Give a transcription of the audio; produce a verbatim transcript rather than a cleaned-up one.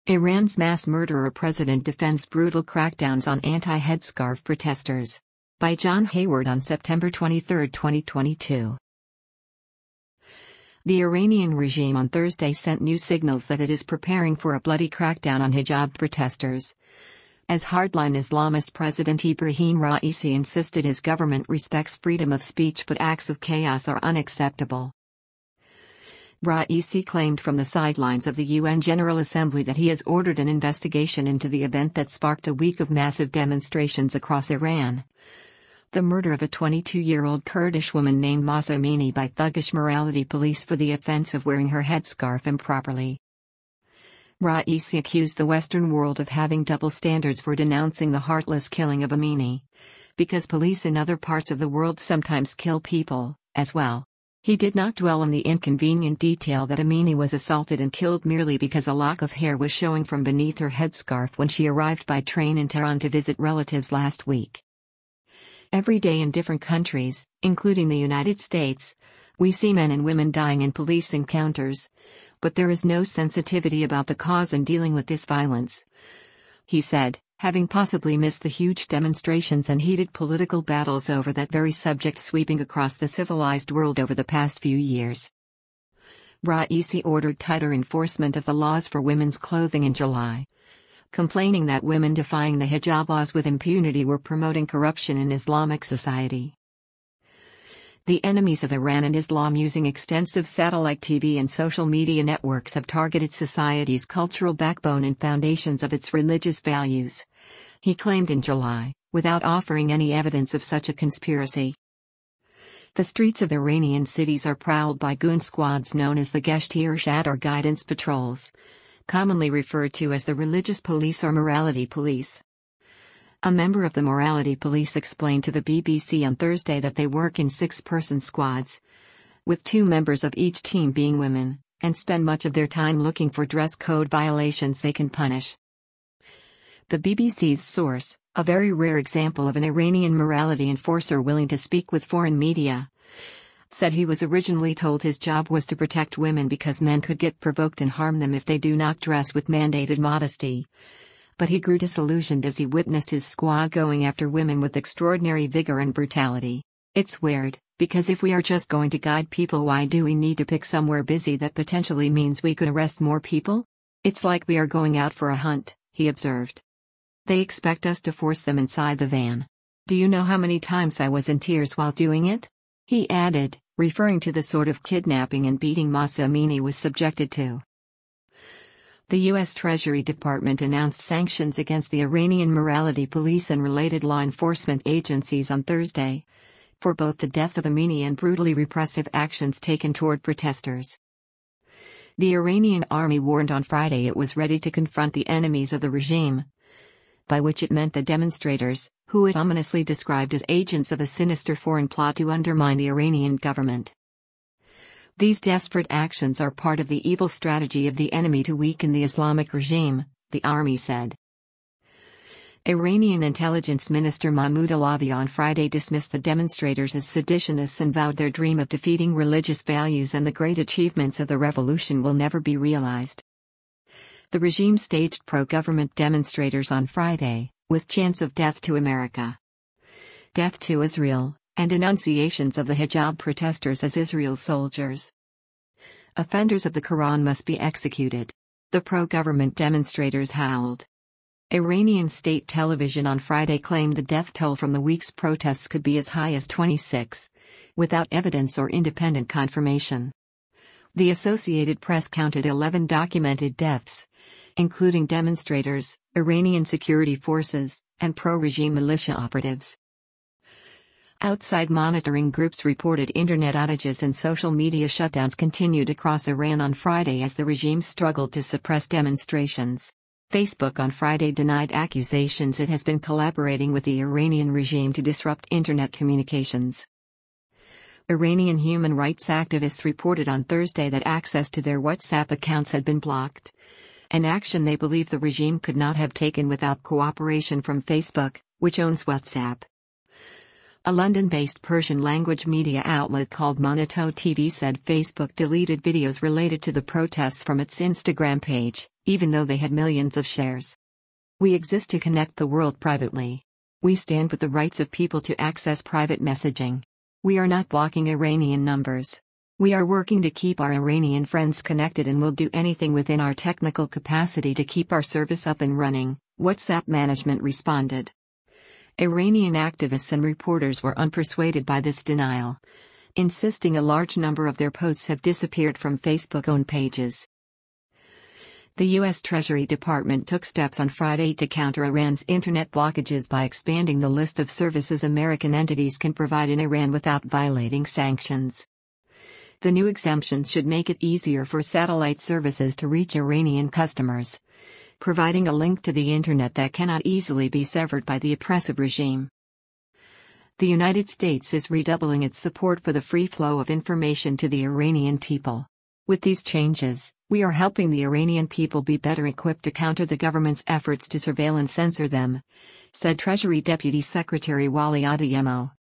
Iran's mass murderer president defends brutal crackdowns on anti-headscarf protesters. By John Hayward on September twenty-third, twenty twenty-two. The Iranian regime on Thursday sent new signals that it is preparing for a bloody crackdown on hijab protesters. As hardline Islamist President Ebrahim Raisi insisted his government respects freedom of speech but acts of chaos are unacceptable. Raisi claimed from the sidelines of the U N General Assembly that he has ordered an investigation into the event that sparked a week of massive demonstrations across Iran. The murder of a twenty-two-year-old Kurdish woman named Mahsa Amini by thuggish morality police for the offense of wearing her headscarf improperly. Raisi accused the Western world of having double standards for denouncing the heartless killing of Amini, because police in other parts of the world sometimes kill people, as well. He did not dwell on the inconvenient detail that Amini was assaulted and killed merely because a lock of hair was showing from beneath her headscarf when she arrived by train in Tehran to visit relatives last week. Every day in different countries, including the United States, we see men and women dying in police encounters, but there is no sensitivity about the cause in dealing with this violence, he said, having possibly missed the huge demonstrations and heated political battles over that very subject sweeping across the civilized world over the past few years. Raisi ordered tighter enforcement of the laws for women's clothing in July, complaining that women defying the hijab laws with impunity were promoting corruption in Islamic society. The enemies of Iran and Islam using extensive satellite T V and social media networks have targeted society's cultural backbone and foundations of its religious values, he claimed in July, without offering any evidence of such a conspiracy. The streets of Iranian cities are prowled by goon squads known as the Gesht Irshad or guidance patrols, commonly referred to as the religious police or morality police. A member of the morality police explained to the B B C on Thursday that they work in six-person squads, with two members of each team being women, and spend much of their time looking for dress code violations they can punish. The B B C's source, a very rare example of an Iranian morality enforcer willing to speak with foreign media, said he was originally told his job was to protect women because men could get provoked and harm them if they do not dress with mandated modesty. But he grew disillusioned as he witnessed his squad going after women with extraordinary vigor and brutality. It's weird, because if we are just going to guide people, why do we need to pick somewhere busy that potentially means we could arrest more people? It's like we are going out for a hunt, he observed. They expect us to force them inside the van. Do you know how many times I was in tears while doing it? He added, referring to the sort of kidnapping and beating Mahsa Amini was subjected to. The U S Treasury Department announced sanctions against the Iranian morality police and related law enforcement agencies on Thursday, for both the death of Amini and brutally repressive actions taken toward protesters. The Iranian army warned on Friday it was ready to confront the enemies of the regime, by which it meant the demonstrators, who it ominously described as agents of a sinister foreign plot to undermine the Iranian government. These desperate actions are part of the evil strategy of the enemy to weaken the Islamic regime, the army said. Iranian intelligence minister Mahmoud Alavi on Friday dismissed the demonstrators as seditionists and vowed their dream of defeating religious values and the great achievements of the revolution will never be realized. The regime staged pro-government demonstrators on Friday, with chants of death to America, death to Israel, and denunciations of the hijab protesters as Israel's soldiers. Offenders of the Quran must be executed, the pro-government demonstrators howled. Iranian state television on Friday claimed the death toll from the week's protests could be as high as twenty-six, without evidence or independent confirmation. The Associated Press counted eleven documented deaths, including demonstrators, Iranian security forces, and pro-regime militia operatives. Outside monitoring groups reported internet outages and social media shutdowns continued across Iran on Friday as the regime struggled to suppress demonstrations. Facebook on Friday denied accusations it has been collaborating with the Iranian regime to disrupt internet communications. Iranian human rights activists reported on Thursday that access to their WhatsApp accounts had been blocked, an action they believe the regime could not have taken without cooperation from Facebook, which owns WhatsApp. A London-based Persian-language media outlet called Monato T V said Facebook deleted videos related to the protests from its Instagram page, even though they had millions of shares. We exist to connect the world privately. We stand with the rights of people to access private messaging. We are not blocking Iranian numbers. We are working to keep our Iranian friends connected and will do anything within our technical capacity to keep our service up and running, WhatsApp management responded. Iranian activists and reporters were unpersuaded by this denial, insisting a large number of their posts have disappeared from Facebook-owned pages. The U S Treasury Department took steps on Friday to counter Iran's internet blockages by expanding the list of services American entities can provide in Iran without violating sanctions. The new exemptions should make it easier for satellite services to reach Iranian customers, providing a link to the internet that cannot easily be severed by the oppressive regime. The United States is redoubling its support for the free flow of information to the Iranian people. With these changes, we are helping the Iranian people be better equipped to counter the government's efforts to surveil and censor them, said Treasury Deputy Secretary Wali Adeyemo.